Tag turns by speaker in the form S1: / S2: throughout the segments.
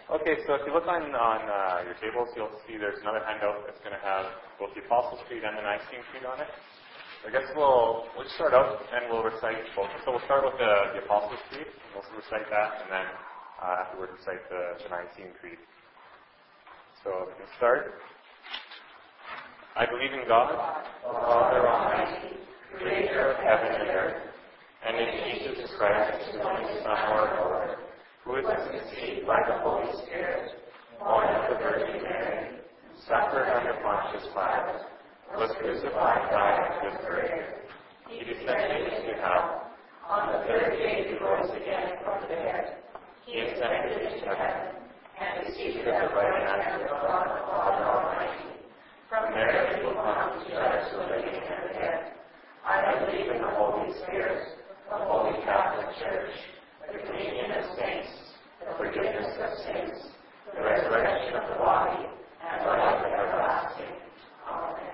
S1: Okay, so if you look on your tables, you'll see there's another handout that's going to have both the Apostles' Creed and the Nicene Creed on it. I guess we'll start out and we'll recite both. So we'll start with the Apostles' Creed. We'll recite that, and then afterwards recite the Nicene Creed. So we can start. I believe in God, the Father Almighty, Creator of heaven and earth, and in Jesus Christ, His only Son, our Lord, who was conceived by the Holy Spirit, born of the Virgin Mary, suffered under Pontius Pilate, was crucified, died, and was buried. He descended into hell. On the third day he rose again from the dead. He ascended into heaven, and is seated at the right hand of God the Father Almighty. From there he will come to judge the living and the dead. I believe in the Holy Spirit, the Holy Catholic Church, the communion of saints, the forgiveness of sins, the resurrection of the body, and life everlasting. Amen.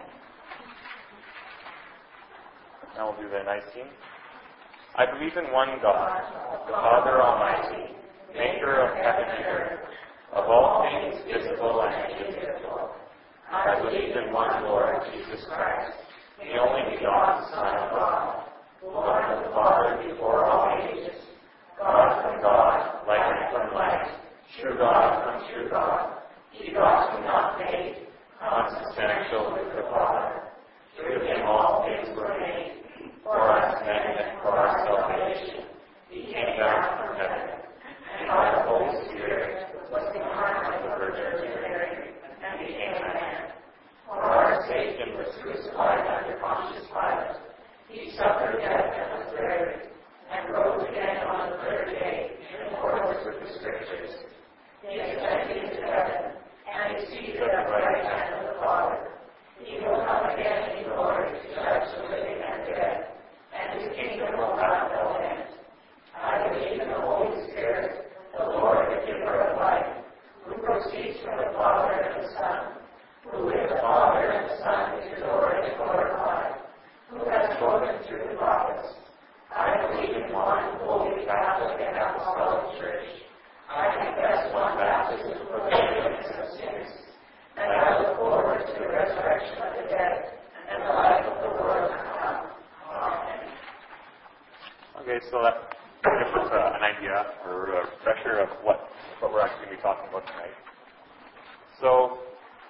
S1: Now we'll do the Nicene. I believe in one God, the Father Almighty, maker of heaven and earth, of all things visible and invisible. I believe in one Lord Jesus Christ, the only begotten Son of God, born of the Father before all ages, God from God, light from light, true God from true God, begotten not made, consubstantial with the Father. Through him all things were made, for us men and for our salvation. He came down from heaven, and by the Holy Spirit was incarnate of the Virgin Mary, and became a man. For our sake and was crucified under Pontius Pilate. He suffered death and was buried, and rose again on the third day, in accordance with the Scriptures. He ascended into heaven, and is seated at the right hand of the Father. He will come again in glory to judge the living and dead, and his kingdom will have no end. I believe in the Holy Spirit, the Lord, the giver of life, who proceeds from the Father and the Son, who with the Father and the Son is adored and glorified, who has spoken through the prophets. I believe in one holy Catholic and Apostolic Church. I confess one baptism for the forgiveness of sins, and I look forward to the resurrection of the dead and the life of the world to come. Amen. Okay, so that gives us an idea or a refresher of what we're actually going to be talking about tonight. So,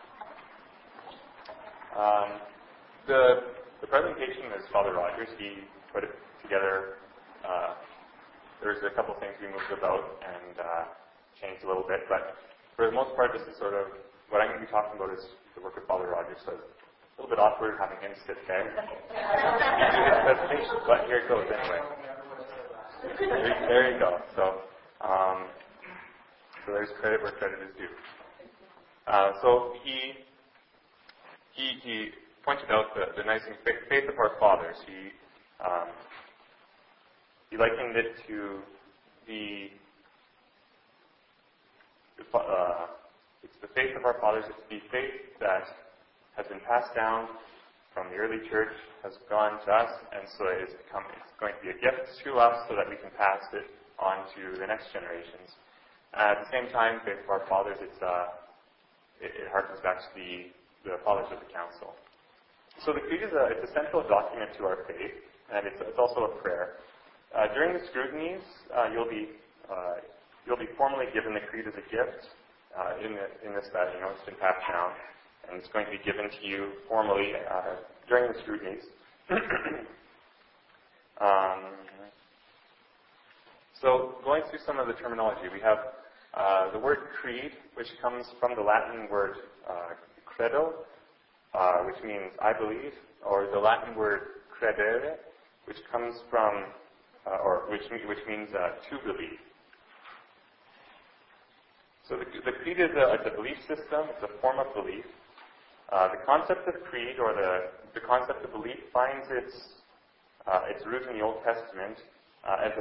S1: the presentation is Father Rogers. He put it together. There's a couple things we moved about and changed a little bit, but for the most part, this is sort of what I'm going to be talking about is the work of Father Rogers. So it's a little bit awkward having him sit there and do his presentation, but here it goes anyway. There you go. So there's credit where credit is due. So he pointed out the Nicene faith of our fathers. He likened it to it's the faith of our fathers. It's the faith that has been passed down from the early church, has gone to us, and so it's going to be a gift to us so that we can pass it on to the next generations. At the same time, faith of our fathers, it harkens back to the fathers of the council. So the creed is it's a central document to our faith, and it's also a prayer. During the scrutinies, you'll be formally given the creed as a gift in this that it's been passed down, and it's going to be given to you formally during the scrutinies. So going through some of the terminology, we have the word creed, which comes from the Latin word credo, which means I believe, or the Latin word credere, which comes from which means to believe. So the creed is a belief system. It's a form of belief. The concept of creed, or the concept of belief, finds its root in the Old Testament as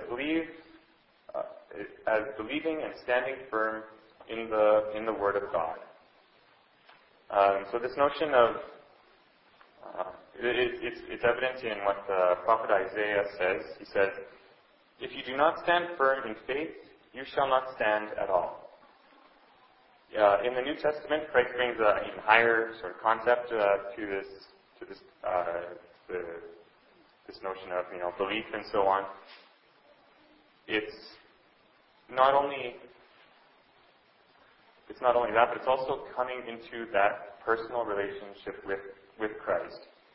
S1: believing and standing firm in the Word of God. So this notion of it's evident in what the prophet Isaiah says. He says, "If you do not stand firm in faith, you shall not stand at all." In the New Testament, Christ brings an even higher sort of concept to this notion of belief and so on. It's not only that, but it's also coming into that personal relationship with Christ.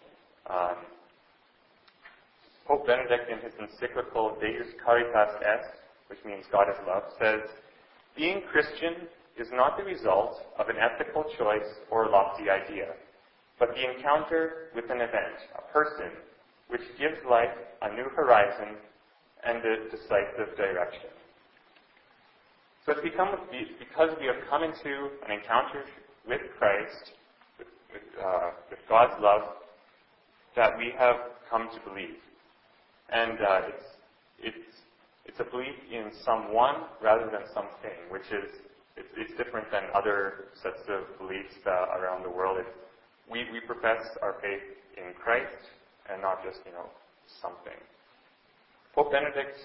S1: Pope Benedict, in his encyclical Deus Caritas Est, which means God is love, says, "Being Christian is not the result of an ethical choice or lofty idea, but the encounter with an event, a person, which gives life a new horizon and a decisive direction." So it's because we have come into an encounter with Christ, with God's love, that we have come to believe. And it's a belief in someone rather than something, which is it's different than other sets of beliefs around the world. We profess our faith in Christ and not just something. Pope Benedict,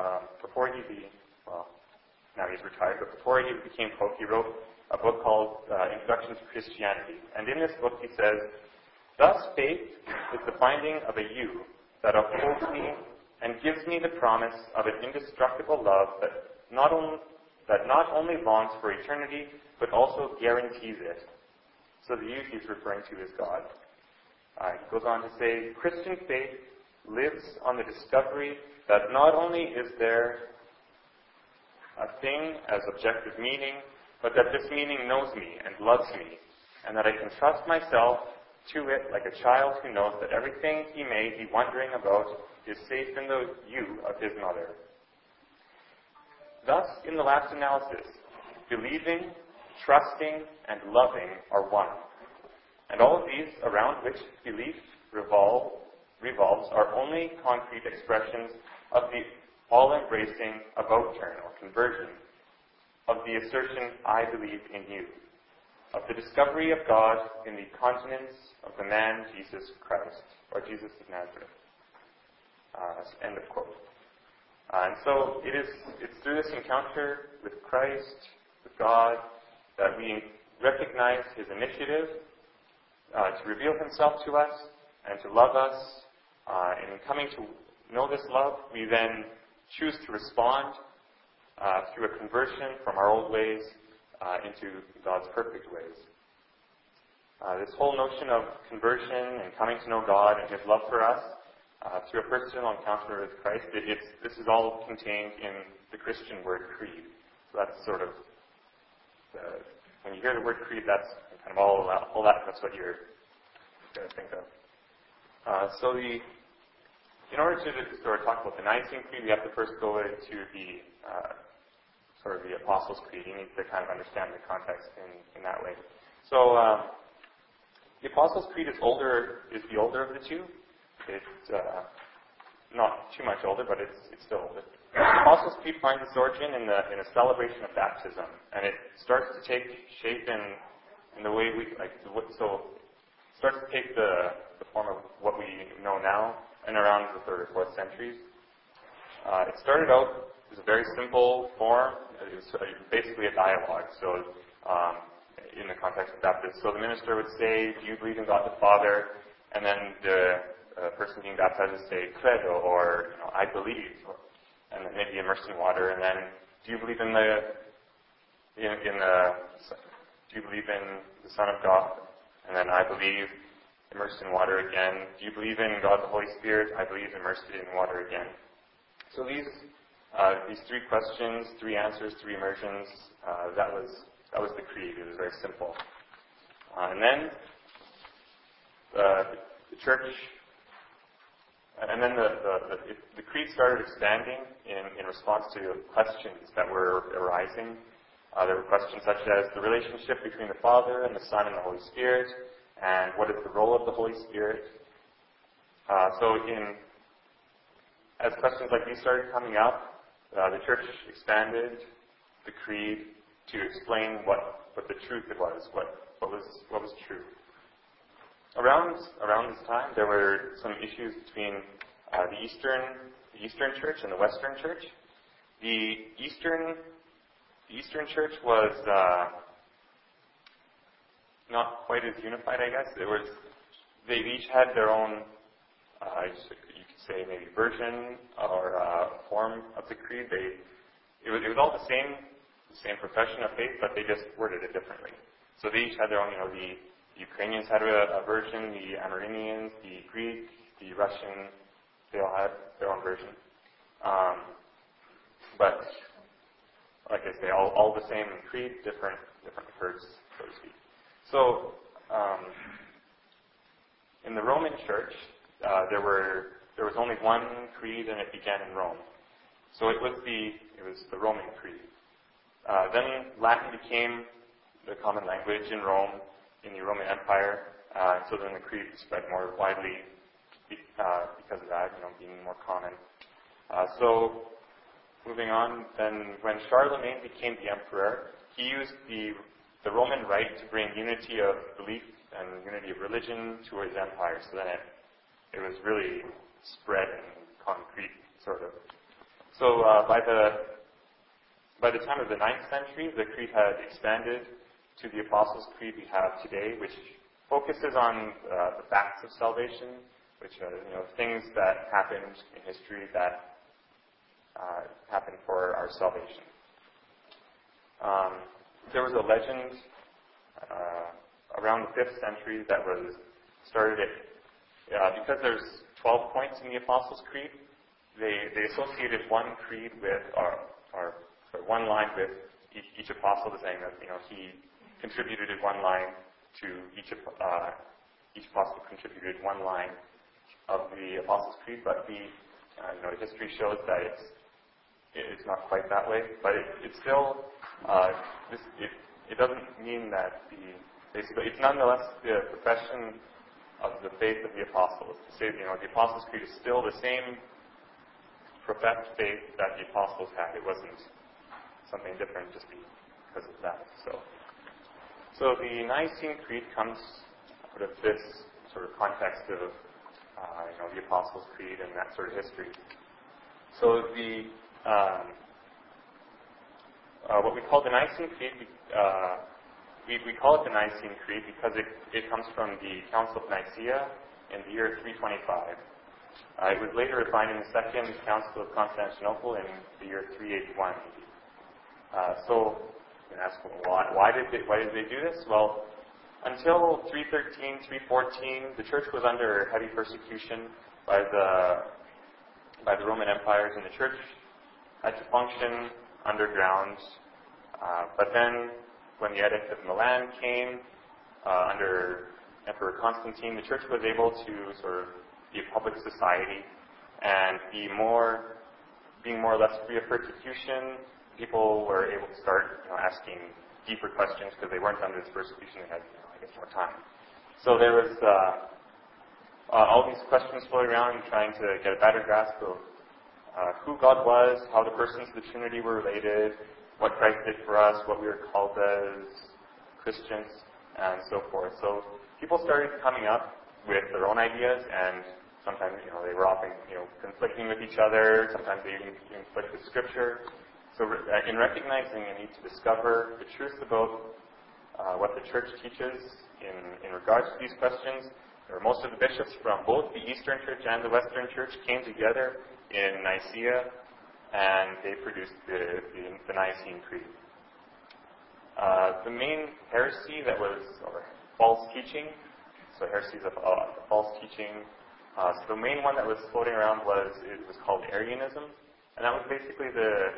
S1: now he's retired, but before he became Pope, he wrote a book called Introduction to Christianity. And in this book he says, "Thus faith is the finding of a you that upholds me and gives me the promise of an indestructible love that not only longs for eternity, but also guarantees it." So the you he's referring to is God. He goes on to say, "Christian faith lives on the discovery that not only is there a thing as objective meaning, but that this meaning knows me and loves me, and that I can trust myself to it like a child who knows that everything he may be wondering about is safe in the you of his mother." Thus, in the last analysis, believing, trusting, and loving are one. And all of these around which belief revolves are only concrete expressions of the all-embracing about-turn or conversion, of the assertion, "I believe in you," of the discovery of God in the continence of the man Jesus Christ, or Jesus of Nazareth. End of quote. And so it's through this encounter with Christ, with God, that we recognize his initiative to reveal himself to us and to love us. And in coming to know this love, we then choose to respond through a conversion from our old ways into God's perfect ways. This whole notion of conversion and coming to know God and his love for us through a personal encounter with Christ, this is all contained in the Christian word creed. So that's sort of, when you hear the word creed, that's kind of all that, that's what you're going to think of. In order to sort of talk about the Nicene Creed, we have to first go into the sort of the Apostles' Creed. You need to kind of understand the context in that way. So the Apostles' Creed is the older of the two. It's not too much older, but it's still older. The Apostles' Creed finds its origin in a celebration of baptism, and it starts to take shape in the way we like. So it starts to take the form of what we know now, and around the 3rd or 4th centuries. It started out as a very simple form. It was basically a dialogue. So in the context of baptism, so the minister would say, "Do you believe in God the Father?" And then the person being baptized would say, "Credo," or "I believe," and then maybe immersed in water. And then, "Do you believe in do you believe in the Son of God?" And then, "I believe," immersed in water again. "Do you believe in God the Holy Spirit?" "I believe," immersed in water again. So these 3 questions, 3 answers, 3 immersions, that was the creed. It was very simple. And then the church, and then the creed started expanding in response to questions that were arising. There were questions such as the relationship between the Father and the Son and the Holy Spirit, and what is the role of the Holy Spirit. As questions like these started coming up, the church expanded the creed to explain what the truth was, what was true. Around this time, there were some issues between the Eastern Church and the Western Church. The Eastern Church was not quite as unified, I guess. They each had their own, you could say maybe version or form of the creed. It was all the same profession of faith, but they just worded it differently. So they each had their own, the Ukrainians had a version, the Armenians, the Greek, the Russian, they all had their own version. But like I say, all the same creed, different words, so to speak. So in the Roman Church, there was only one creed, and it began in Rome. So it was the Roman creed. Then Latin became the common language in Rome, in the Roman Empire. So then the creed spread more widely because of that, being more common. So moving on, then when Charlemagne became the emperor, he used the Roman rite to bring unity of belief and unity of religion to his empire. So then it was really spread and concrete, sort of. So by the time of the 9th century, the creed had expanded to the Apostles' Creed we have today, which focuses on the facts of salvation, which are things that happened in history that happened for our salvation. There was a legend around the 5th century that was started because there's 12 points in the Apostles' Creed. They associated one creed with one line with each apostle, saying that he contributed one line to each apostle contributed one line of the Apostles' Creed, but the history shows that it's not quite that way. But it still it doesn't mean that basically it's nonetheless the profession of the faith of the apostles. To say the Apostles' Creed is still the same professed faith that the apostles had. It wasn't something different just because of that. So the Nicene Creed comes out of this sort of context of the Apostles' Creed and that sort of history. So what we call the Nicene Creed, we call it the Nicene Creed because it comes from the Council of Nicaea in the year 325. It was later refined in the Second Council of Constantinople in the year 381. So you can ask, why did they do this? Well, until 313, 314, the church was under heavy persecution by the Roman empires, and the church had to function underground. But then, when the Edict of Milan came under Emperor Constantine, the church was able to sort of be a public society and being more or less free of persecution. People were able to start asking deeper questions because they weren't under this persecution. They had, more time. So there was all these questions floating around, trying to get a better grasp of who God was, how the persons of the Trinity were related, what Christ did for us, what we were called as Christians, and so forth. So people started coming up with their own ideas, and sometimes, they were often, conflicting with each other. Sometimes they even conflict with Scripture. So in recognizing the need to discover the truth about what the Church teaches in regards to these questions, most of the bishops from both the Eastern Church and the Western Church came together in Nicaea, and they produced the Nicene Creed. The main heresy that was, or false teaching, so heresies of false teaching, so the main one that was floating around was called Arianism, and that was basically the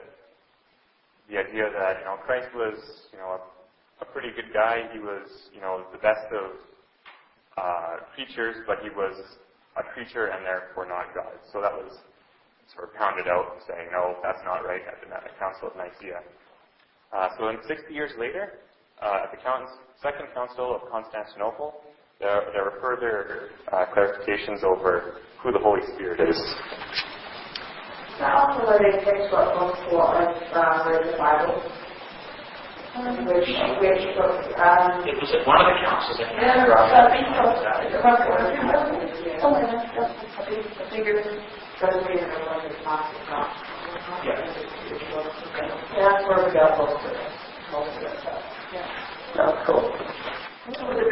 S1: idea that Christ was a pretty good guy. He was the best of creatures, but he was a creature and therefore not God. So that was sort of pounded out, saying no, that's not right at the Council of Nicaea. So 60 years later, at the Second Council of Constantinople, there were further clarifications over who the Holy Spirit is.
S2: Now, also where they fix what most was the Bible, which book?
S3: It was at one of the councils.
S2: That's where we got most of it. Yeah.
S1: That's cool.
S2: Was it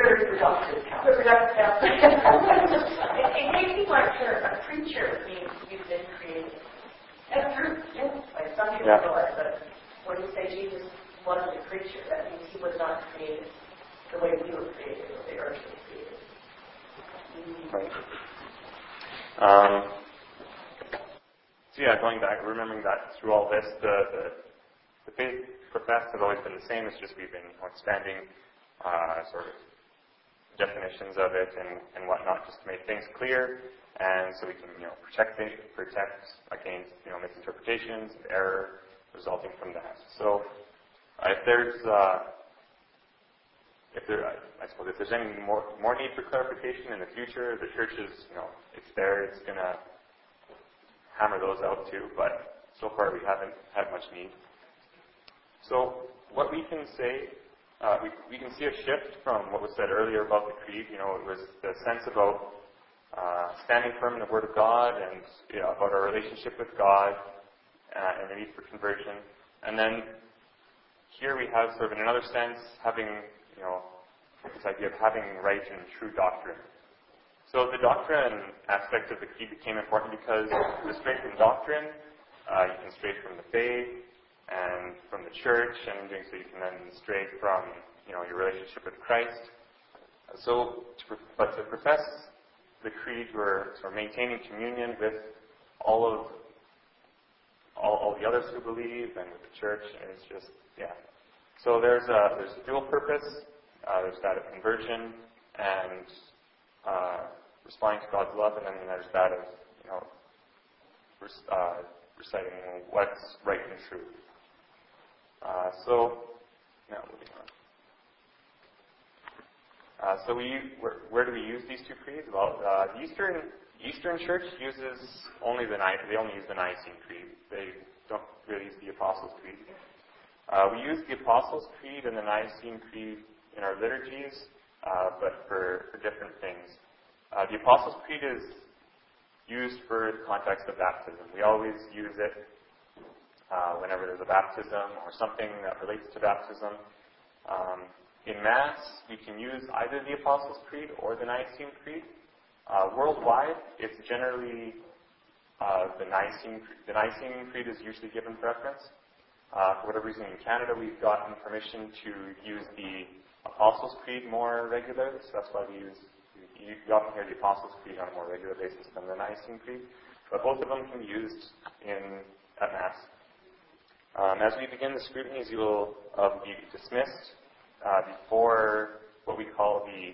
S2: Yeah.
S4: It makes me wonder, a creature means you've been created. That's true. Yeah. Like some people know it, but when you say Jesus wasn't a creature, that means he was not created the way we were created, or the earth was created.
S1: Right. So yeah, going back, remembering that through all this, the faith professed has always been the same. It's just we've been expanding sort of definitions of it and whatnot, just to make things clear, and so we can protect against misinterpretations and error resulting from that. So if there's any more need for clarification in the future, the church is it's there. It's going to hammer those out too, but so far we haven't had much need. So what we can say, we can see a shift from what was said earlier about the creed. It was the sense about standing firm in the Word of God and about our relationship with God and the need for conversion. And then here we have sort of in another sense having, this idea of having right and true doctrine. So the doctrine aspect of the creed became important because the straight from doctrine, you can stray from the faith and from the church, and in doing so you can then stray from your relationship with Christ. So, but to profess the creed, we're sort of maintaining communion with all the others who believe and with the church, and it's just So there's a dual purpose. There's that of conversion and responding to God's love, and then there's that of reciting what's right and true. So now moving on. So where do we use these two creeds? Well, the Eastern Church uses only they only use the Nicene Creed. They don't really use the Apostles' Creed. We use the Apostles' Creed and the Nicene Creed in our liturgies, but for different things. The Apostles' Creed is used for the context of baptism. We always use it whenever there's a baptism or something that relates to baptism. In Mass, we can use either the Apostles' Creed or the Nicene Creed. Worldwide, it's generally the Nicene Creed is usually given preference. For whatever reason, in Canada, we've gotten permission to use the Apostles' Creed more regularly, so that's why you often hear the Apostles' Creed on a more regular basis than the Nicene Creed. But both of them can be used at Mass. As we begin the scrutinies, you will be dismissed before what we call the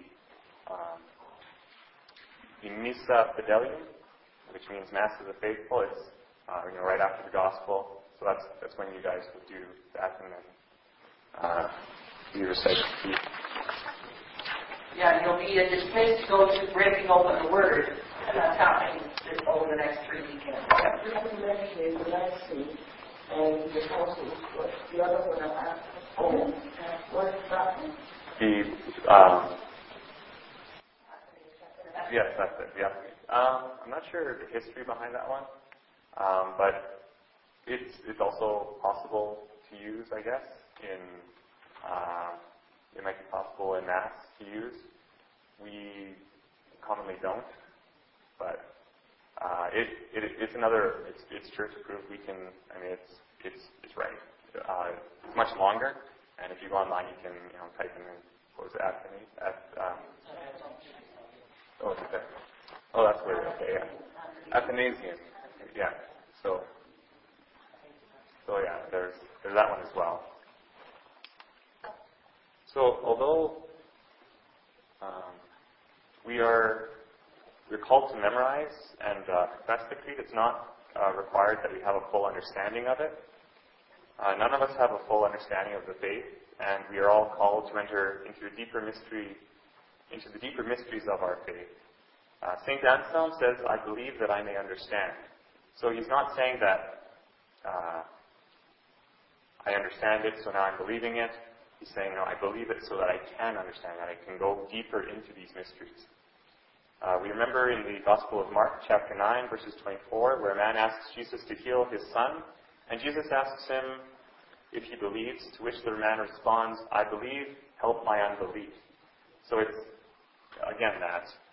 S1: Missa Fidelium, which means Mass of the Faithful. It's right after the Gospel. So that's when you guys would do that, and then you recite the creed.
S2: Yeah, you'll be dismissed to go to breaking open the Word, and that's happening over the next 3 weekends. Yeah. You mentioned the Nicene and the Apostles. The other one I asked. What is that one?
S1: Yes, that's it. Yeah. I'm not sure the history behind that one, but it's also possible to use, I guess. It might be possible in Mass to use. We commonly don't, but it's another. It's church approved. It's right. It's much longer, and if you go online, you can type in what was it, that's where. Okay, yeah. Athanasian. Yeah. So yeah, there's that one as well. So although we're called to memorize and profess the creed, it's not required that we have a full understanding of it. None of us have a full understanding of the faith, and we are all called to enter into the deeper mysteries of our faith. St. Anselm says, "I believe that I may understand." So he's not saying that I understand it, so now I'm believing it. He's saying, no, I believe it so that I can understand, that I can go deeper into these mysteries. We remember in the Gospel of Mark, chapter 9, verses 24, where a man asks Jesus to heal his son, and Jesus asks him if he believes, to which the man responds, "I believe, help my unbelief." So it's, again, that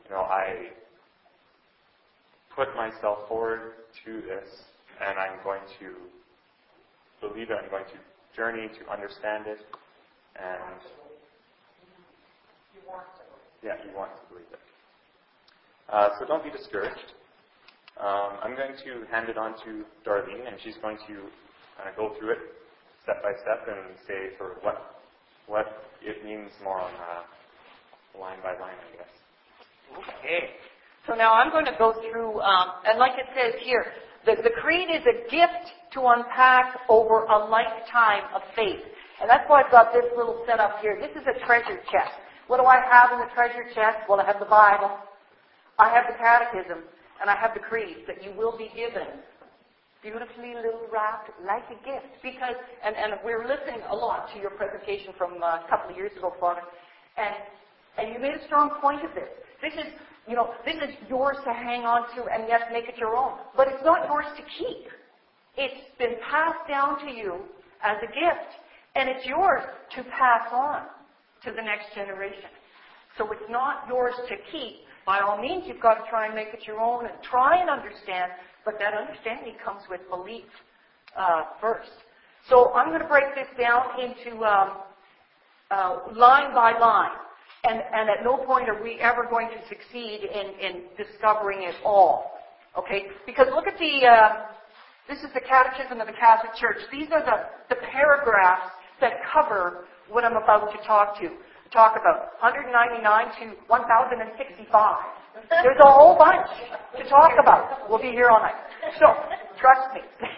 S1: I put myself forward to this, and I'm going to believe it. I'm going to journey to understand it, and you want to believe it. So don't be discouraged. I'm going to hand it on to Darlene, and she's going to kind of go through it step by step and say sort of what it means more on line by line, I guess.
S2: Okay. So now I'm going to go through, and like it says here, the creed is a gift to unpack over a lifetime of faith. And that's why I've got this little setup here. This is a treasure chest. What do I have in the treasure chest? Well, I have the Bible, I have the Catechism, and I have the creed that you will be given. Beautifully little wrapped like a gift. Because, and we're listening a lot to your presentation from a couple of years ago, Father, and you made a strong point of this. This is yours to hang on to and yes, make it your own. But it's not yours to keep. It's been passed down to you as a gift. And it's yours to pass on to the next generation. So it's not yours to keep. By all means, you've got to try and make it your own and try and understand. But that understanding comes with belief first. So I'm going to break this down into line by line. And at no point are we ever going to succeed in discovering it all. Okay? Because look at this is the Catechism of the Catholic Church. These are the paragraphs that cover what I'm about to talk about. 199 to 1065. There's a whole bunch to talk about. We'll be here all night. So, trust me.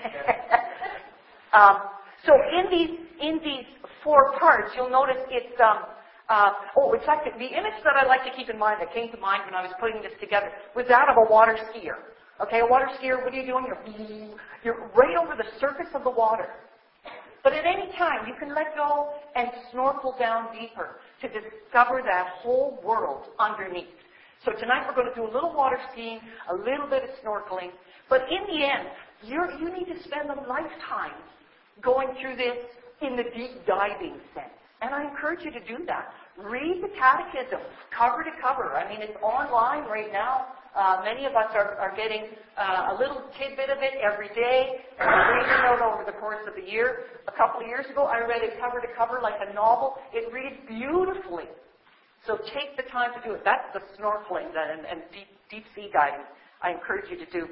S2: So in these 4 parts, you'll notice it's in fact, the image that I like to keep in mind, that came to mind when I was putting this together, was that of a water skier. Okay, a water skier, what are you doing? You're right over the surface of the water. But at any time, you can let go and snorkel down deeper to discover that whole world underneath. So tonight we're going to do a little water skiing, a little bit of snorkeling. But in the end, you need to spend a lifetime going through this in the deep diving sense. And I encourage you to do that. Read the Catechism, cover to cover. I mean, it's online right now. Many of us are getting a little tidbit of it every day. And we're reading it over the course of the year. A couple of years ago, I read it cover to cover like a novel. It reads beautifully. So take the time to do it. That's the snorkeling and deep sea diving I encourage you to do.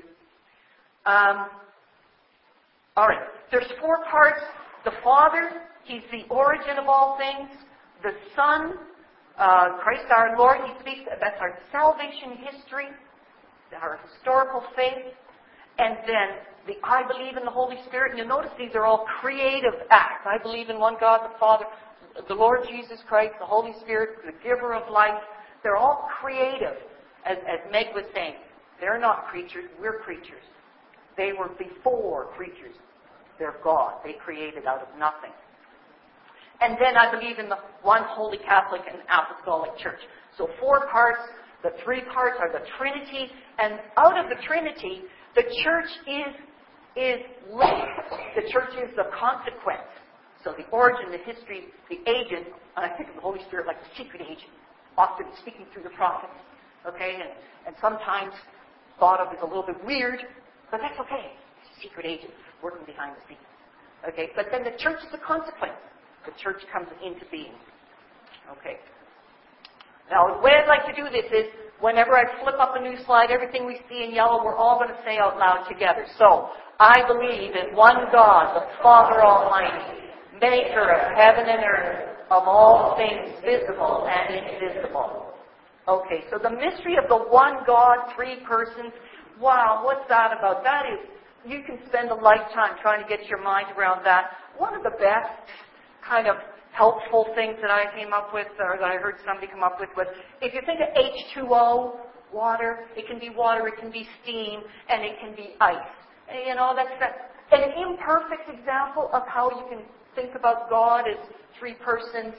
S2: All right. There's 4 parts. The Father, He's the origin of all things. The Son, Christ our Lord, He speaks. That's our salvation history, our historical faith. And then the I believe in the Holy Spirit. And you'll notice these are all creative acts. I believe in one God, the Father, the Lord Jesus Christ, the Holy Spirit, the giver of life. They're all creative. As Meg was saying, they're not creatures, we're creatures. They were before creatures. They're God. They created out of nothing. And then I believe in the one holy Catholic and Apostolic Church. So 4 parts. The 3 parts are the Trinity. And out of the Trinity, the Church is linked. The Church is the consequence. So the origin, the history, the agent, and I think of the Holy Spirit like the secret agent, often speaking through the prophets. Okay? And sometimes thought of as a little bit weird, but that's okay. Secret agent working behind the scenes. Okay? But then the Church is the consequence. The Church comes into being. Okay. Now, the way I'd like to do this is, whenever I flip up a new slide, everything we see in yellow, we're all going to say out loud together. So, I believe in one God, the Father Almighty, maker of heaven and earth, of all things visible and invisible. Okay, so the mystery of the one God, 3 persons, wow, what's that about? That is, you can spend a lifetime trying to get your mind around that. One of the best kind of helpful things that I came up with, or that I heard somebody come up with, was if you think of H2O, water, it can be water, it can be steam, and it can be ice. And, you know, that's an imperfect example of how you can think about God as 3 persons,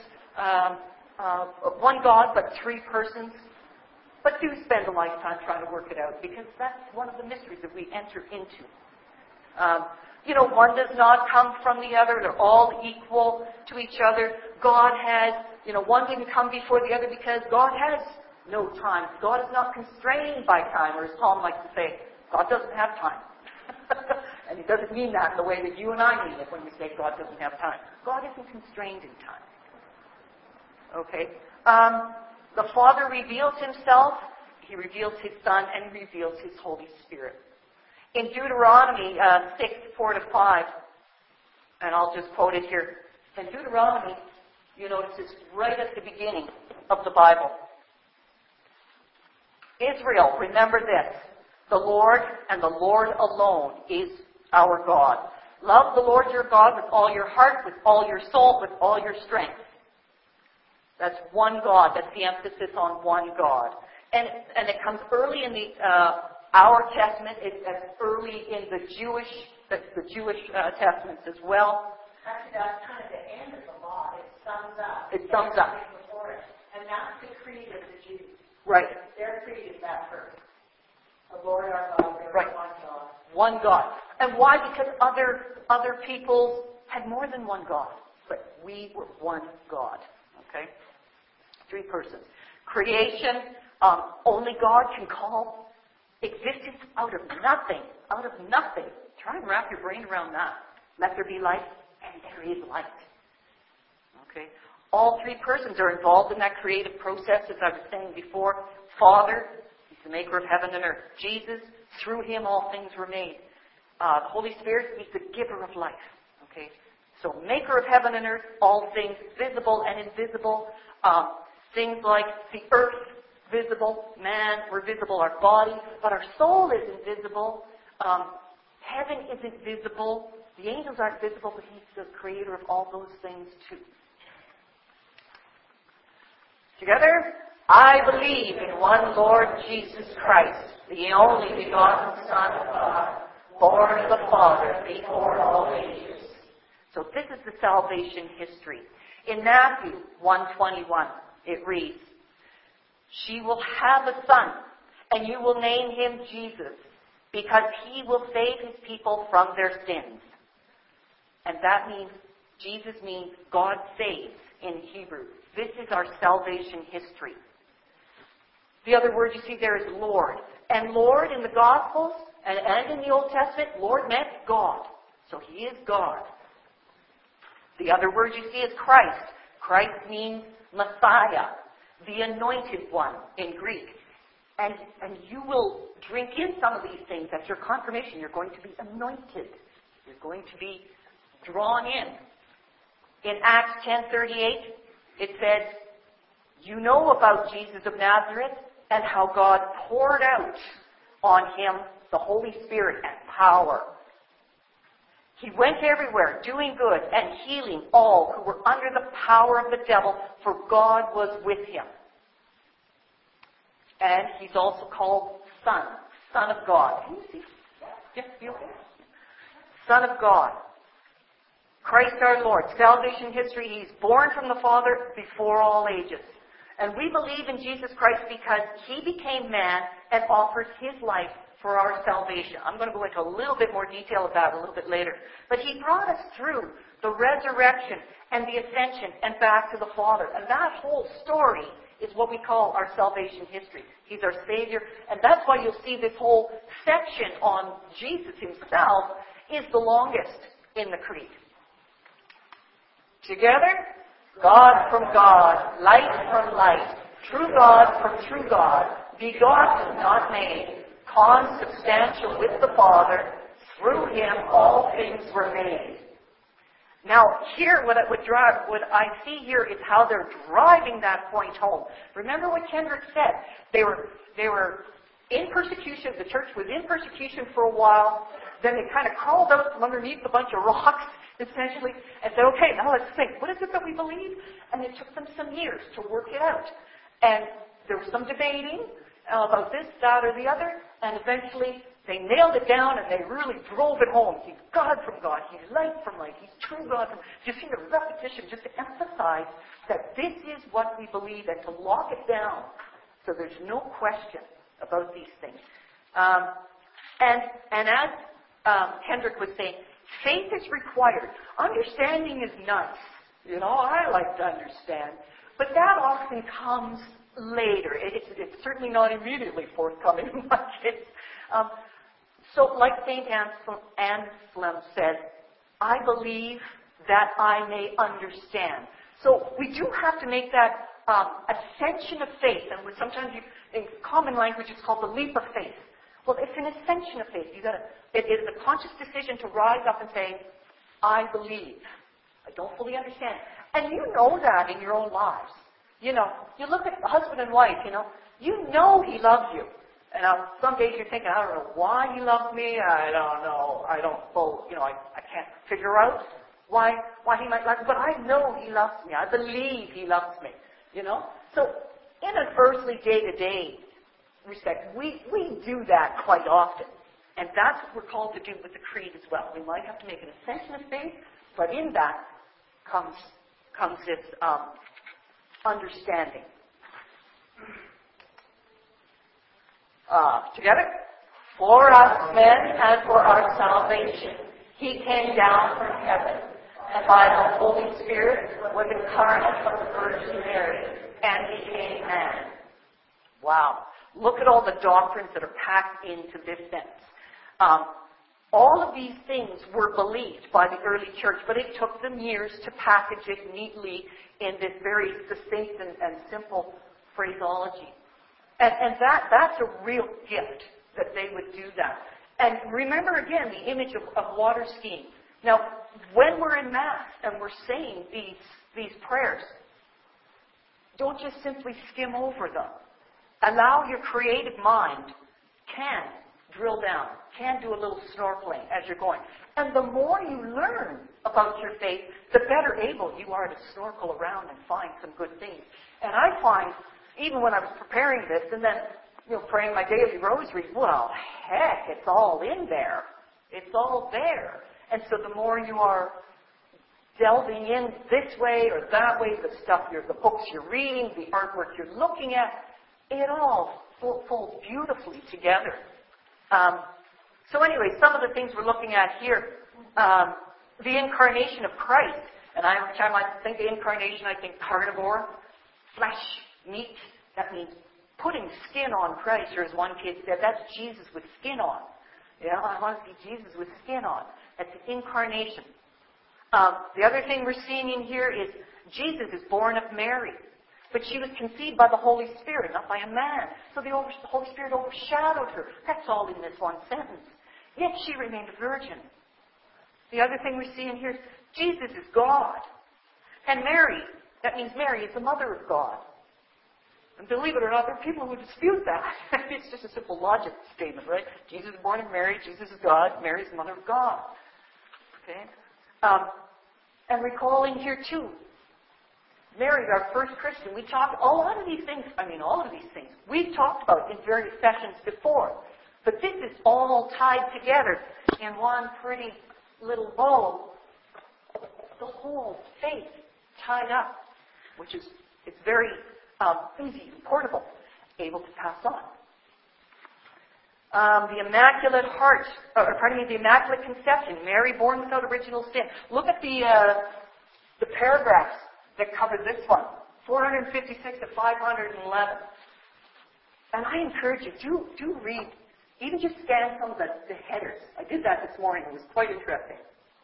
S2: one God, but 3 persons. But do spend a lifetime trying to work it out, because that's one of the mysteries that we enter into. One does not come from the other. They're all equal to each other. God has, one didn't come before the other because God has no time. God is not constrained by time, or as Tom likes to say, God doesn't have time. And he doesn't mean that in the way that you and I mean it when we say God doesn't have time. God isn't constrained in time. Okay? The Father reveals himself, he reveals his Son, and he reveals his Holy Spirit. In Deuteronomy 6:4-5, and I'll just quote it here. In Deuteronomy, you notice it's right at the beginning of the Bible. Israel, remember this. The Lord and the Lord alone is our God. Love the Lord your God with all your heart, with all your soul, with all your strength. That's one God. That's the emphasis on one God. And it comes early in our Testament. It's early in the Jewish Testaments as well.
S4: Actually, that's kind of the end of the law. It sums up.
S2: It sums up.
S4: Before it. And that's the creed of the Jews.
S2: Right.
S4: Their creed is that first. The Lord our God, there is one God.
S2: One God. And why? Because other peoples had more than one God. But we were one God. Okay? Three persons. Creation, only God can call existence out of nothing. Out of nothing. Try and wrap your brain around that. Let there be light, and there is light. Okay? All three persons are involved in that creative process, as I was saying before. Father, he's the maker of heaven and earth. Jesus, through him all things were made. The Holy Spirit, he's the giver of life. Okay? So maker of heaven and earth, all things visible and invisible. Things like the earth, visible. Man, we're visible. Our body. But our soul is invisible. Heaven isn't visible. The angels aren't visible, but he's the creator of all those things too. Together, I believe in one Lord Jesus Christ, the only begotten Son of God, born of the Father before all ages. So this is the salvation history. In Matthew 1:21, it reads, "She will have a son, and you will name him Jesus, because he will save his people from their sins." And that means, Jesus means God saves in Hebrew. This is our salvation history. The other word you see there is Lord. And Lord in the Gospels and in the Old Testament, Lord meant God. So he is God. The other word you see is Christ. Christ means Messiah, the anointed one in Greek. And you will drink in some of these things at your confirmation. You're going to be anointed. You're going to be drawn in. In Acts 10:38, it says, "You know about Jesus of Nazareth and how God poured out on him the Holy Spirit and power. He went everywhere doing good and healing all who were under the power of the devil, for God was with him." And he's also called Son of God. Can you see? Yeah, you okay? Son of God. Christ our Lord. Salvation history, he's born from the Father before all ages. And we believe in Jesus Christ because he became man and offered his life for our salvation. I'm going to go into a little bit more detail about it a little bit later. But he brought us through the resurrection and the ascension and back to the Father. And that whole story is what we call our salvation history. He's our Savior. And that's why you'll see this whole section on Jesus himself is the longest in the Creed. Together, God from God, light from light, true God from true God, begotten, not made, consubstantial with the Father, through him all things were made. Now, here, what I see here is how they're driving that point home. Remember what Kendrick said. They were in persecution. The church was in persecution for a while. Then they kind of crawled out from underneath a bunch of rocks, essentially, and said, "Okay, now let's think. What is it that we believe?" And it took them some years to work it out. And there was some debating about this, that, or the other, and eventually they nailed it down and they really drove it home. He's God from God. He's light from light. He's true God from... You see the repetition just to emphasize that this is what we believe and to lock it down so there's no question about these things. And as Kendrick was saying, faith is required. Understanding is nice. You know, I like to understand. But that often comes later. It's certainly not immediately forthcoming in my case. So like St. Anselm said, I believe that I may understand. So we do have to make that ascension of faith, and sometimes in common language it's called the leap of faith. Well, it's an ascension of faith. It is a conscious decision to rise up and say, I believe. I don't fully understand. And you know that in your own lives. You look at husband and wife, you know he loves you. And some days you're thinking, I don't know why he loves me. I don't know. I can't figure out why he might like me. But I know he loves me. I believe he loves me. So in an earthly day-to-day respect, we do that quite often. And that's what we're called to do with the creed as well. We might have to make an ascension of faith, but in that comes this understanding. Together? For us men and for our salvation, he came down from heaven, and by the Holy Spirit was incarnate of the Virgin Mary, and became man. Wow. Look at all the doctrines that are packed into this sentence. All of these things were believed by the early church, but it took them years to package it neatly in this very succinct and simple phraseology. And that's a real gift that they would do that. And remember again the image of water skiing. Now, when we're in Mass and we're saying these prayers, don't just simply skim over them. Allow your creative mind can drill down, can do a little snorkeling as you're going. And the more you learn about your faith, the better able you are to snorkel around and find some good things. And I find, even when I was preparing this and then, praying my daily rosary, well, heck, it's all in there. It's all there. And so the more you are delving in this way or that way, the books you're reading, the artwork you're looking at, it all folds beautifully together. So anyway, some of the things we're looking at here, the incarnation of Christ. And every time I think of incarnation, I think carnivore, flesh, meat. That means putting skin on Christ, or as one kid said, that's Jesus with skin on. I want to see Jesus with skin on. That's the incarnation. The other thing we're seeing in here is Jesus is born of Mary. But she was conceived by the Holy Spirit, not by a man. So the Holy Spirit overshadowed her. That's all in this one sentence. Yet she remained a virgin. The other thing we see in here is Jesus is God. And Mary, that means Mary is the mother of God. And believe it or not, there are people who dispute that. It's just a simple logic statement, right? Jesus is born of Mary, Jesus is God, Mary is the mother of God. Okay? And recalling here too, Mary, our first Christian, we talked all of these things we've talked about in various sessions before. But this is all tied together in one pretty little bow. The whole faith tied up, which is, it's very easy and portable, able to pass on. The Immaculate Heart, the Immaculate Conception, Mary born without original sin. Look at the paragraphs that cover this one, 456 to 511. And I encourage you, do read, even just scan some of the headers. I did that this morning. It was quite interesting.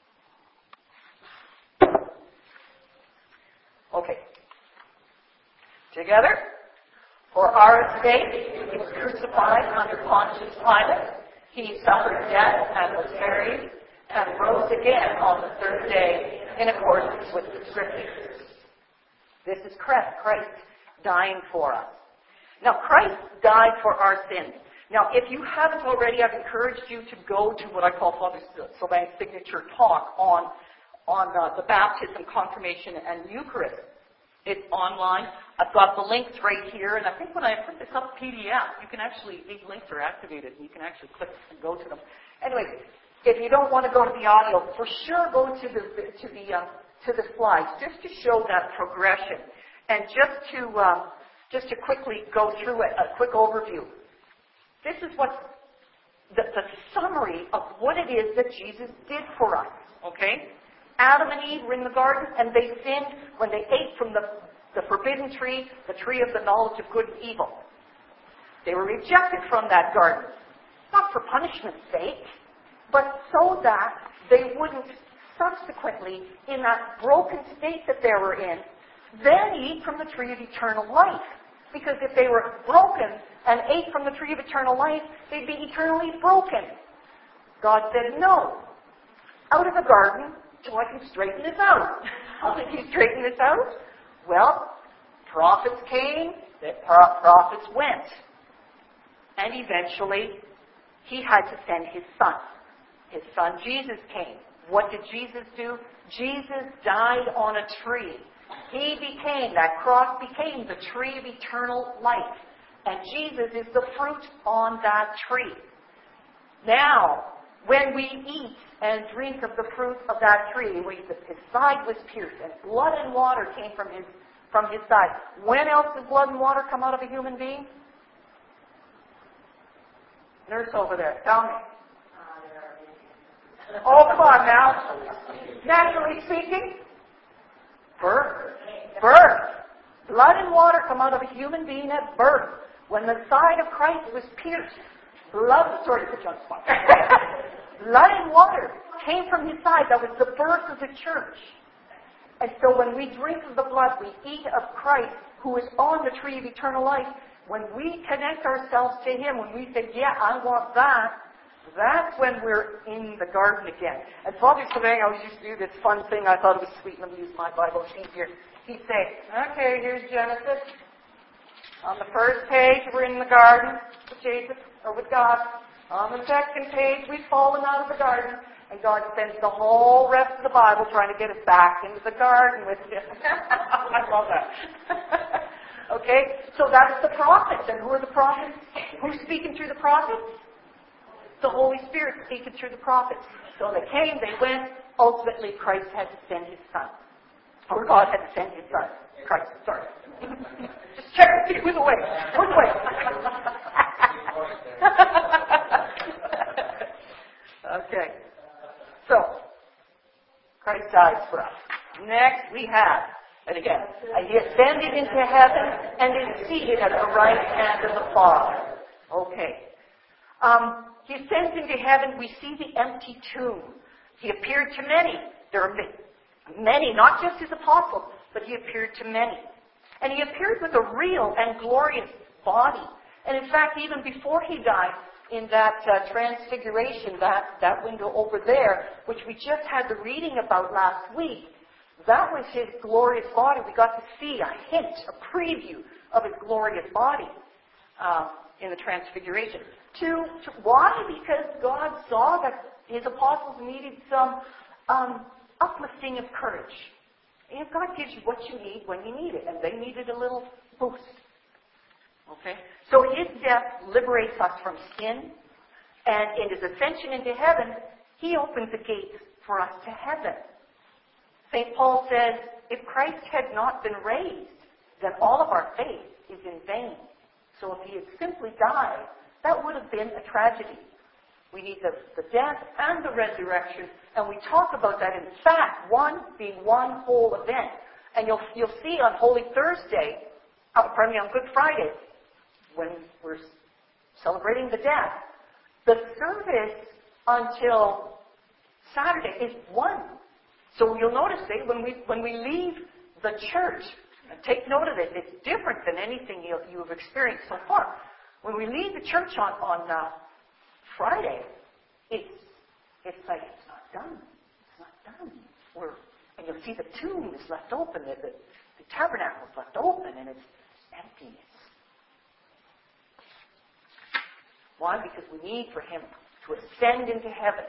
S2: Okay. Together. For our sake, he was crucified under Pontius Pilate. He suffered death and was buried, and rose again on the third day in accordance with the Scriptures. This is Christ dying for us. Now, Christ died for our sins. Now, if you haven't already, I've encouraged you to go to what I call Father Sylvain's signature talk on the baptism, confirmation, and Eucharist. It's online. I've got the links right here, and I think when I put this up PDF, you can actually, these links are activated, and you can actually click and go to them. Anyway, if you don't want to go to the audio, for sure go to the slides, just to show that progression, and just to quickly go through it, a quick overview. This is what the summary of what it is that Jesus did for us. Okay. Adam and Eve were in the garden, and they sinned when they ate from the the forbidden tree, the tree of the knowledge of good and evil. They were rejected from that garden, not for punishment's sake, but so that they wouldn't subsequently, in that broken state that they were in, then eat from the tree of eternal life. Because if they were broken and ate from the tree of eternal life, they'd be eternally broken. God said, no. Out of the garden, so I can straighten this out. How did he straighten this out? Well, prophets came, the prophets went. And eventually, he had to send his son. His son Jesus came. What did Jesus do? Jesus died on a tree. That cross became the tree of eternal life. And Jesus is the fruit on that tree. Now, when we eat and drink of the fruit of that tree, his side was pierced, and blood and water came from his side. When else does blood and water come out of a human being? Nurse over there, tell me. Oh, come on now. Naturally speaking, birth. Blood and water come out of a human being at birth. When the side of Christ was pierced, blood and water came from his side. That was the birth of the church. And so when we drink of the blood, we eat of Christ, who is on the tree of eternal life. When we connect ourselves to him, when we say, yeah, I want that, that's when we're in the garden again. And Father Sylvain always used to do this fun thing. I thought it was sweet. Let me use my Bible sheet here. He'd say, okay, here's Genesis. On the first page, we're in the garden with Jesus, or with God. On the second page, we've fallen out of the garden. And God spends the whole rest of the Bible trying to get us back into the garden with him. I love that. Okay? So that's the prophets. And who are the prophets? Who's speaking through the prophets? The Holy Spirit speaking through the prophets. So they came, they went. Ultimately, Christ had to send his son. Or God had to send his son. Christ, sorry. Just check to see who's away. Who's away? Okay. So, Christ dies for us. Next we have, and again, he ascended into heaven and is seated at the right hand of the Father. Okay. He ascends into heaven. We see the empty tomb. He appeared to many. There are many, not just his apostles, but he appeared to many. And he appeared with a real and glorious body. And in fact, even before he died, in that transfiguration, that window over there, which we just had the reading about last week, that was his glorious body. We got to see a hint, a preview of his glorious body in the transfiguration. Why? Because God saw that his apostles needed some uplifting of courage. And God gives you what you need when you need it, and they needed a little boost. Okay? So his death liberates us from sin, and in his ascension into heaven, he opens the gates for us to heaven. St. Paul says, if Christ had not been raised, then all of our faith is in vain. So if he had simply died, that would have been a tragedy. We need the death and the resurrection, and we talk about that in fact, one being one whole event. And you'll see on Holy Thursday, on Good Friday, when we're celebrating the death, the service until Saturday is one. So you'll notice when we leave the church, and take note of it, it's different than anything you've experienced so far. When we leave the church on Friday, it's like it's not done. It's not done. And you'll see the tomb is left open, the tabernacle is left open, and it's emptiness. Why? Because we need for him to ascend into heaven.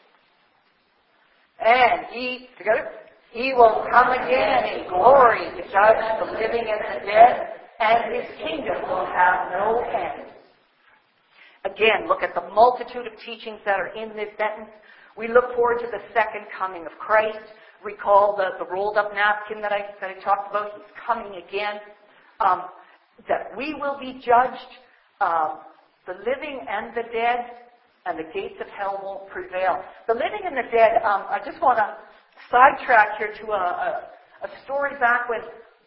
S2: And he will come again in glory to judge the living and the dead, and his kingdom will have no end. Again, look at the multitude of teachings that are in this sentence. We look forward to the second coming of Christ. Recall the rolled up napkin that I talked about. He's coming again. That we will be judged, the living and the dead, and the gates of hell won't prevail. The living and the dead, I just want to sidetrack here to a story back when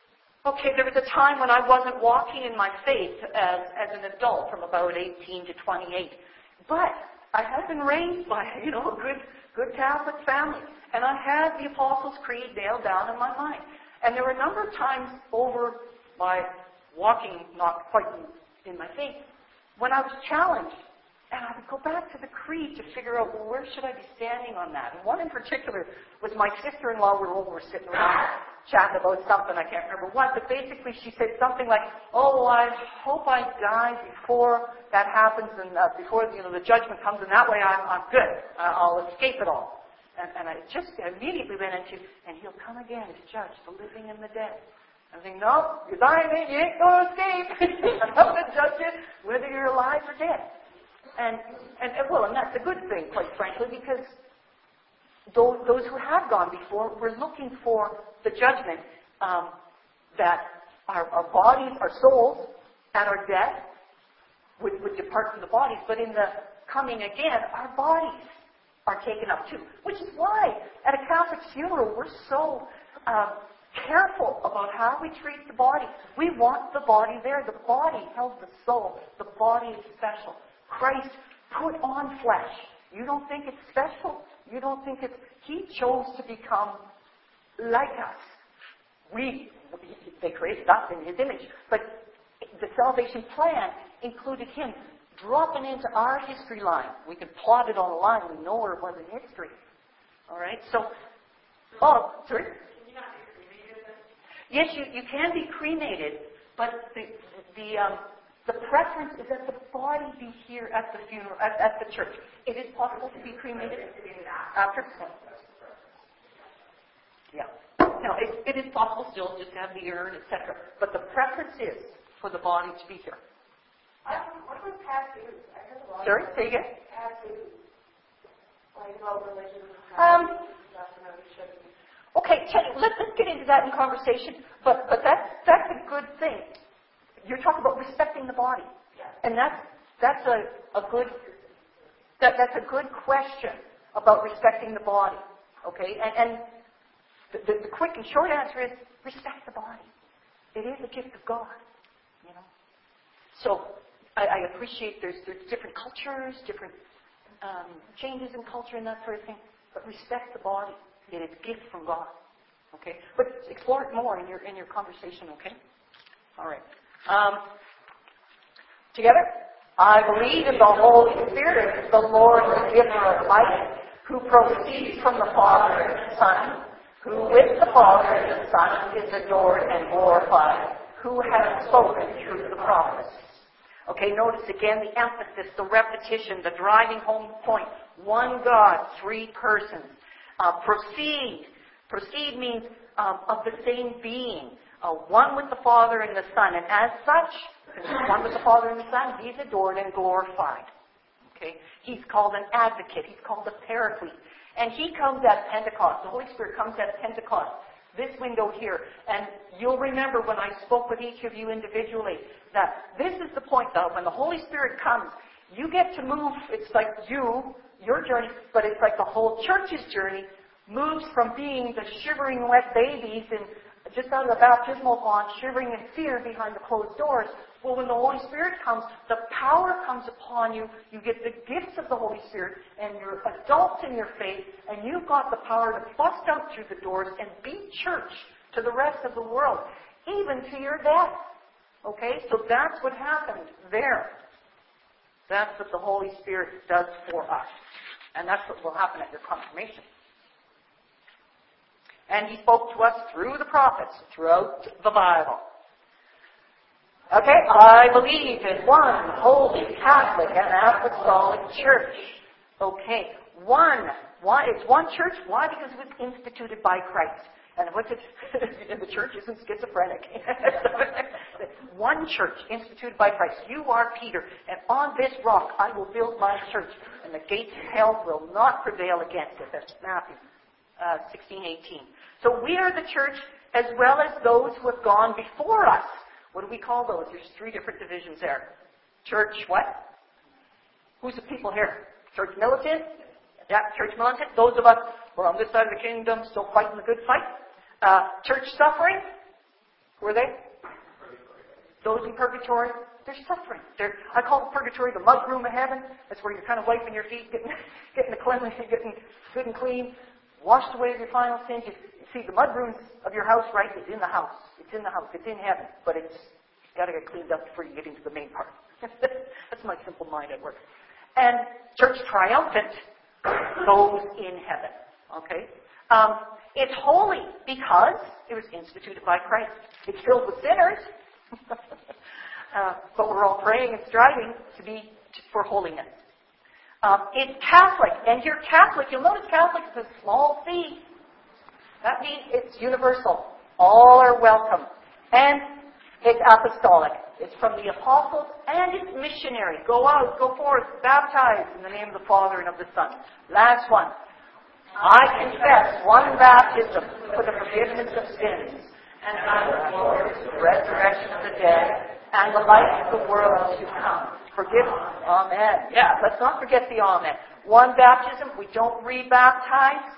S2: Okay, there was a time when I wasn't walking in my faith as an adult from about 18 to 28. But I had been raised by, a good Catholic family. And I had the Apostles' Creed nailed down in my mind. And there were a number of times over my walking, not quite in my faith, when I was challenged. And I would go back to the creed to figure out, well, where should I be standing on that? And one in particular was my sister-in-law. We were sitting around chatting about something. I can't remember what. But basically she said something like, oh, I hope I die before that happens and before the judgment comes. And that way I'm good. I'll escape it all. And I just immediately went into, and he'll come again to judge the living and the dead. I'm thinking, no, you're dying, you ain't going to escape. I'm going to judge you whether you're alive or dead. And that's a good thing, quite frankly, because those who have gone before were looking for the judgment that our bodies, our souls, at our death would depart from the bodies. But in the coming again, our bodies are taken up too. Which is why at a Catholic funeral we're so careful about how we treat the body. We want the body there. The body held the soul. The body is special. Christ put on flesh. You don't think it's special? You don't think it's... He chose to become like us. They created us in His image. But the salvation plan included Him dropping into our history line. We can plot it on a line. We know where it was in history. All right? So, sorry? Yes, you can be cremated, but the preference is that the body be here at the funeral, at the church. It is possible to be cremated after. Yeah. No, it is possible still just to have the urn, etc. But the preference is for the body to be here.
S4: What about tattoos? I heard a lot
S2: Sorry, say again?
S4: tattoos. Like about religion.
S2: Okay, let's get into that in conversation. But that's a good thing. You're talking about respecting the body, and that's a good question about respecting the body. Okay, and the quick and short answer is respect the body. It is a gift of God, So I appreciate there's different cultures, different changes in culture and that sort of thing, but respect the body. It is a gift from God. Okay, but explore it more in your conversation. Okay, all right. Together, I believe in the Holy Spirit, the Lord, the giver of life, who proceeds from the Father and the Son, who with the Father and the Son is adored and glorified, who has spoken through the prophets. Okay, notice again the emphasis, the repetition, the driving home point. One God, three persons. Proceed. Proceed means of the same being. One with the Father and the Son. And as such, one with the Father and the Son, He's adored and glorified. Okay? He's called an advocate. He's called a paraclete. And He comes at Pentecost. The Holy Spirit comes at Pentecost. This window here. And you'll remember when I spoke with each of you individually that this is the point, though. When the Holy Spirit comes, you get to move. It's like your journey, but it's like the whole church's journey moves from being the shivering wet babies and just out of the baptismal font, shivering in fear behind the closed doors. Well, when the Holy Spirit comes, the power comes upon you. You get the gifts of the Holy Spirit, and you're adults in your faith, and you've got the power to bust out through the doors and be church to the rest of the world, even to your death. Okay? So that's what happened there. That's what the Holy Spirit does for us. And that's what will happen at your confirmation. And He spoke to us through the prophets, throughout the Bible. Okay, I believe in one holy Catholic and apostolic church. Okay, one. Why? It's one church. Why? Because it was instituted by Christ. And the church isn't schizophrenic. One church instituted by Christ. You are Peter, and on this rock I will build my church, and the gates of hell will not prevail against it. That's Matthew 16:18. So we are the church as well as those who have gone before us. What do we call those? There's three different divisions there. Church what? Who's the people here? Church militant? Yeah, church militant. Those of us who are on this side of the kingdom still fighting the good fight. Church suffering.
S5: were they? Those in purgatory, they're suffering. I call purgatory the mud room of heaven. That's where you're kind of wiping your feet, getting the cleanliness, getting good and clean, washed away of your final sins. You see, the mud rooms of your house, right, is in the house. It's in the house. It's in heaven. But it's got to get cleaned up before you get into the main part. That's my simple mind at work. And church triumphant, those in heaven. Okay? It's holy because it was instituted by Christ. It's filled with sinners. But we're all praying and striving for holiness. It's Catholic, and here Catholic, you'll notice Catholic is a small c. That means it's universal. All are welcome. And it's apostolic. It's from the apostles, and it's missionary. Go out, go forth, baptize in the name of the Father and of the Son. Last one. I confess one baptism for the forgiveness of sins, and I look forward to the resurrection of the dead and the life of the world to come. Forgive. Amen. Yeah, let's not forget the amen. One baptism, we don't rebaptize.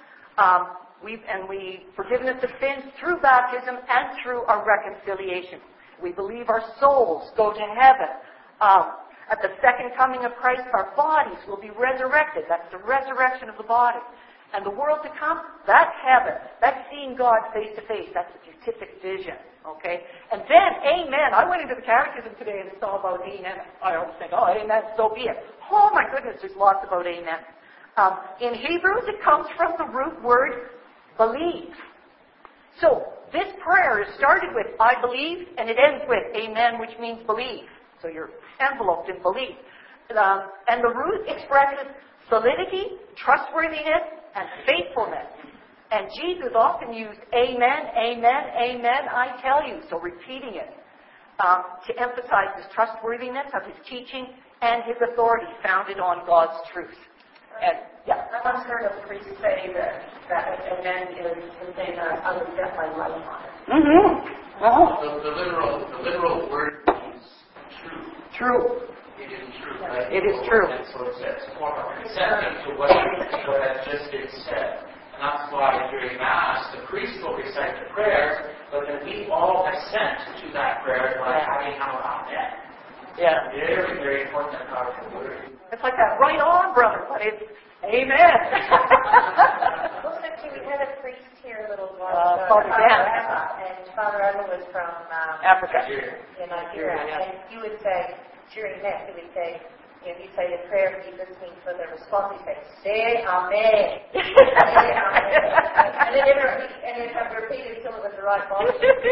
S5: We forgiveness of sins through baptism and through our reconciliation. We believe our souls go to heaven. At the second coming of Christ, our bodies will be resurrected. That's the resurrection of the body. And the world to come, that's heaven. That's seeing God face to face. That's the beatific vision. Okay? And then, amen. I went into the catechism today and saw about amen. I always think, oh, amen, so be it. Oh my goodness, there's lots about amen. In Hebrews, it comes from the root word believe. So, this prayer is started with I believe, and it ends with amen, which means believe. So you're enveloped in belief. And the root expresses solidity, trustworthiness, and faithfulness. And Jesus often used amen, amen, amen, I tell you. So repeating it to emphasize his trustworthiness of his teaching and his authority founded on God's truth. And, yeah.
S4: I once heard a priest say that amen is saying I would bet my life on it.
S5: Mm-hmm. Uh-huh.
S3: The literal word means true.
S5: True.
S3: It is true, right?
S5: It is true.
S3: That's what it says. Accepting to what has just been said. And that's why during Mass, the priest will recite the prayers, but then we all assent to that prayer by having our amen.
S5: Yeah.
S3: Very, very important and powerful word.
S5: It's like that right on, brother, but it's amen.
S4: Well, actually, we had a priest here a little while ago.
S5: Father Dan.
S4: And Father Emma was from
S5: Africa.
S4: In Nigeria. And he would say, during Mass, he would say, he'd say the prayer, and he'd listen for the response, he'd say, say Amen. Say Amen. And then I'd repeat it until it was the right voice.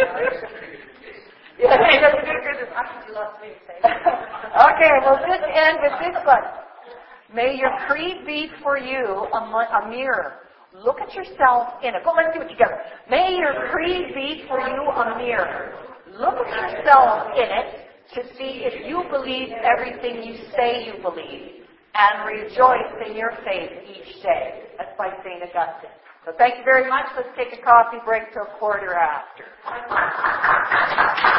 S5: Yeah,
S4: I can do lots of things.
S5: Okay, well, let's end with this one. May your creed be for you a mirror. Look at yourself in it. Well, let's do it together. May your creed be for you a mirror. Look at yourself in it to see if you believe everything you say you believe, and rejoice in your faith each day. That's by St. Augustine. So thank you very much. Let's take a coffee break till 1:15.